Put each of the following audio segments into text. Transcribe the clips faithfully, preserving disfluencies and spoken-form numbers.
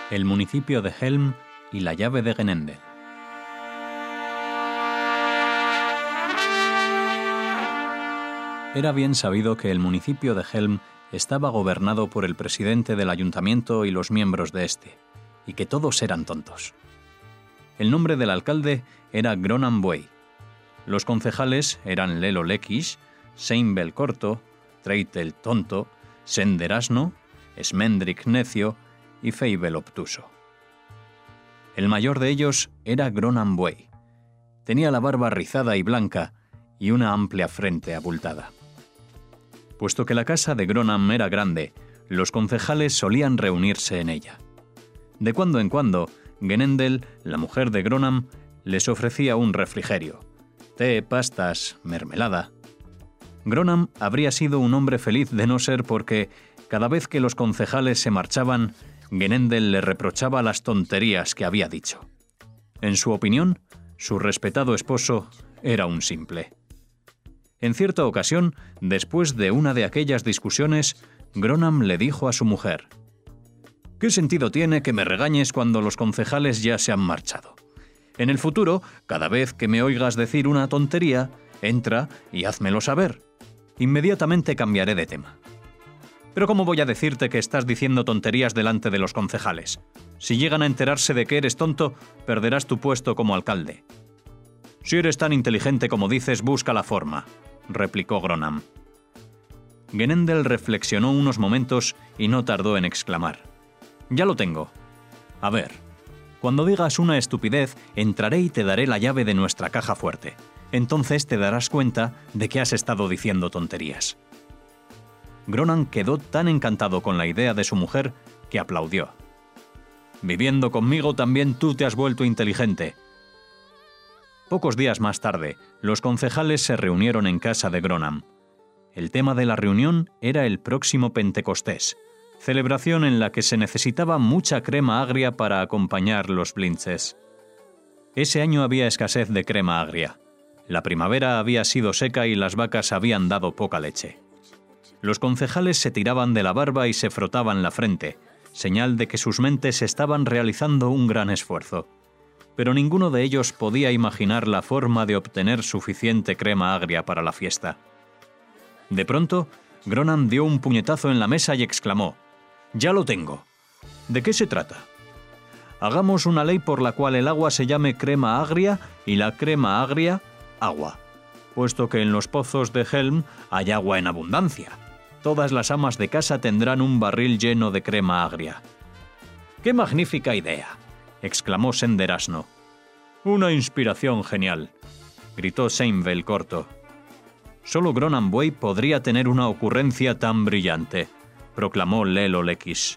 el municipio de Helm y la llave de Genendel. Era bien sabido que el municipio de Helm estaba gobernado por el presidente del ayuntamiento y los miembros de este, y que todos eran tontos. El nombre del alcalde era Gronan Buey. Los concejales eran Lelo Lekish, Seinbel Corto, Treitel Tonto, Sender Asno, Smendrik Necio y Feibel Obtuso. El mayor de ellos era Gronan Buey. Tenía la barba rizada y blanca y una amplia frente abultada. Puesto que la casa de Gronan era grande, los concejales solían reunirse en ella. De cuando en cuando, Genendel, la mujer de Gronan, les ofrecía un refrigerio, té, pastas, mermelada. Gronan habría sido un hombre feliz de no ser porque, cada vez que los concejales se marchaban, Genendel le reprochaba las tonterías que había dicho. En su opinión, su respetado esposo era un simple. En cierta ocasión, después de una de aquellas discusiones, Gronan le dijo a su mujer: «¿Qué sentido tiene que me regañes cuando los concejales ya se han marchado? En el futuro, cada vez que me oigas decir una tontería, entra y házmelo saber. Inmediatamente cambiaré de tema». «Pero ¿cómo voy a decirte que estás diciendo tonterías delante de los concejales? Si llegan a enterarse de que eres tonto, perderás tu puesto como alcalde». «Si eres tan inteligente como dices, busca la forma», replicó Gronan. Genendel reflexionó unos momentos y no tardó en exclamar: «Ya lo tengo. A ver, cuando digas una estupidez, entraré y te daré la llave de nuestra caja fuerte. Entonces te darás cuenta de que has estado diciendo tonterías». Gronan quedó tan encantado con la idea de su mujer que aplaudió. «Viviendo conmigo también tú te has vuelto inteligente». Pocos días más tarde, los concejales se reunieron en casa de Gronan. El tema de la reunión era el próximo Pentecostés, celebración en la que se necesitaba mucha crema agria para acompañar los blintzes. Ese año había escasez de crema agria. La primavera había sido seca y las vacas habían dado poca leche. Los concejales se tiraban de la barba y se frotaban la frente, señal de que sus mentes estaban realizando un gran esfuerzo. Pero ninguno de ellos podía imaginar la forma de obtener suficiente crema agria para la fiesta. De pronto, Gronan dio un puñetazo en la mesa y exclamó: «Ya lo tengo. ¿De qué se trata? Hagamos una ley por la cual el agua se llame crema agria y la crema agria agua, puesto que en los pozos de Helm hay agua en abundancia. Todas las amas de casa tendrán un barril lleno de crema agria». «¡Qué magnífica idea!», exclamó Sender Asno. «Una inspiración genial», gritó Seinbel Corto. «Solo Gronan Buey podría tener una ocurrencia tan brillante», proclamó Lelo Lekish.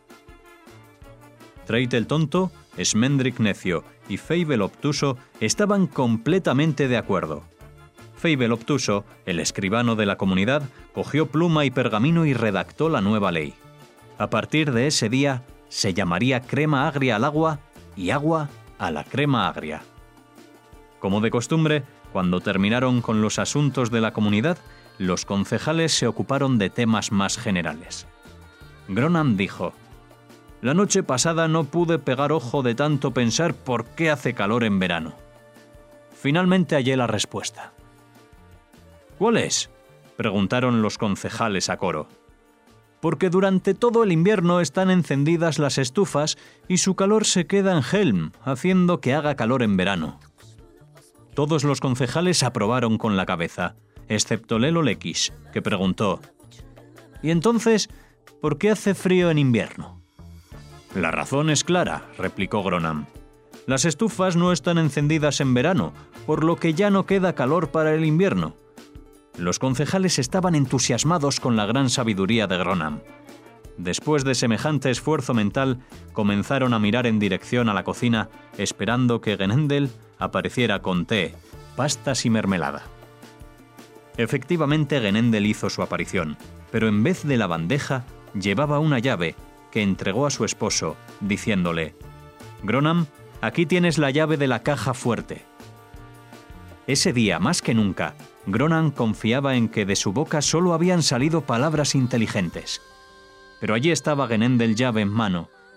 Treitel Tonto, Smendrik Necio y Feibel Obtuso estaban completamente de acuerdo. Feibel Obtuso, el escribano de la comunidad, cogió pluma y pergamino y redactó la nueva ley. A partir de ese día, se llamaría crema agria al agua y agua a la crema agria. Como de costumbre, cuando terminaron con los asuntos de la comunidad, los concejales se ocuparon de temas más generales. Gronan dijo: «La noche pasada no pude pegar ojo de tanto pensar por qué hace calor en verano. Finalmente hallé la respuesta». «¿Cuál es?», preguntaron los concejales a coro. «Porque durante todo el invierno están encendidas las estufas y su calor se queda en Helm, haciendo que haga calor en verano». Todos los concejales aprobaron con la cabeza, excepto Lelo Lekish, que preguntó: «¿Y entonces, por qué hace frío en invierno?». «La razón es clara», replicó Gronan. «Las estufas no están encendidas en verano, por lo que ya no queda calor para el invierno». Los concejales estaban entusiasmados con la gran sabiduría de Gronan. Después de semejante esfuerzo mental, comenzaron a mirar en dirección a la cocina, esperando que Genendel apareciera con té, pastas y mermelada. Efectivamente, Genendel hizo su aparición, pero en vez de la bandeja, llevaba una llave que entregó a su esposo, diciéndole: «Gronan, aquí tienes la llave de la caja fuerte». Ese día, más que nunca, Gronan confiaba en que de su boca solo habían salido palabras inteligentes. Pero allí estaba Genendel llave en mano,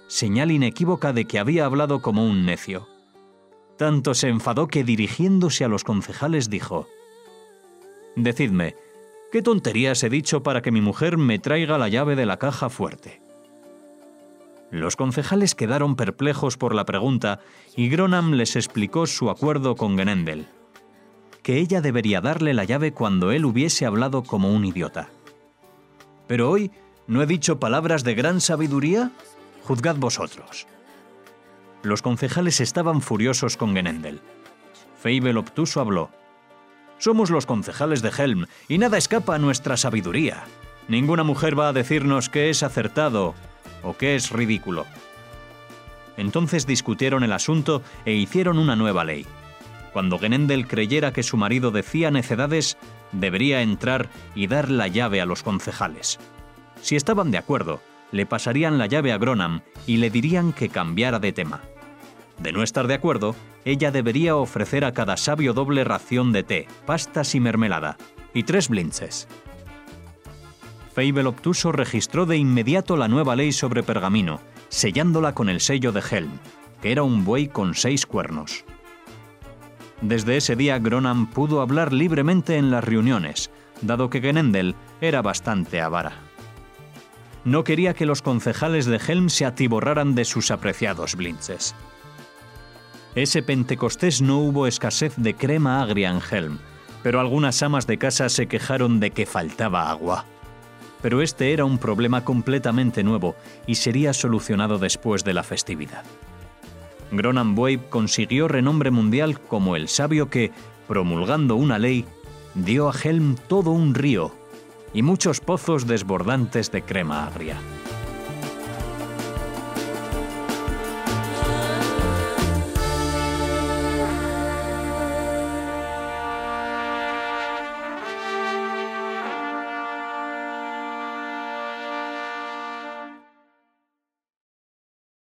señal inequívoca de que había hablado como un necio. Tanto se enfadó que, dirigiéndose a los concejales, dijo: «Decidme, ¿qué tonterías he dicho para que mi mujer me traiga la llave de la caja fuerte?». Los concejales quedaron perplejos por la pregunta y Gronam les explicó su acuerdo con Genendel, que ella debería darle la llave cuando él hubiese hablado como un idiota. «¿Pero hoy no he dicho palabras de gran sabiduría? Juzgad vosotros». Los concejales estaban furiosos con Genendel. Feibe el Obtuso habló: «Somos los concejales de Helm y nada escapa a nuestra sabiduría. Ninguna mujer va a decirnos qué es acertado o qué es ridículo». Entonces discutieron el asunto e hicieron una nueva ley. Cuando Genendel creyera que su marido decía necedades, debería entrar y dar la llave a los concejales. Si estaban de acuerdo, le pasarían la llave a Gronam y le dirían que cambiara de tema. De no estar de acuerdo, ella debería ofrecer a cada sabio doble ración de té, pastas y mermelada, y tres blintzes. Feibe el Obtuso registró de inmediato la nueva ley sobre pergamino, sellándola con el sello de Helm, que era un buey con seis cuernos. Desde ese día Gronam pudo hablar libremente en las reuniones, dado que Genendel era bastante avara. No quería que los concejales de Helm se atiborraran de sus apreciados blintzes. Ese Pentecostés no hubo escasez de crema agria en Helm, pero algunas amas de casa se quejaron de que faltaba agua. Pero este era un problema completamente nuevo y sería solucionado después de la festividad. Gronam Bueib consiguió renombre mundial como el sabio que, promulgando una ley, dio a Helm todo un río y muchos pozos desbordantes de crema agria.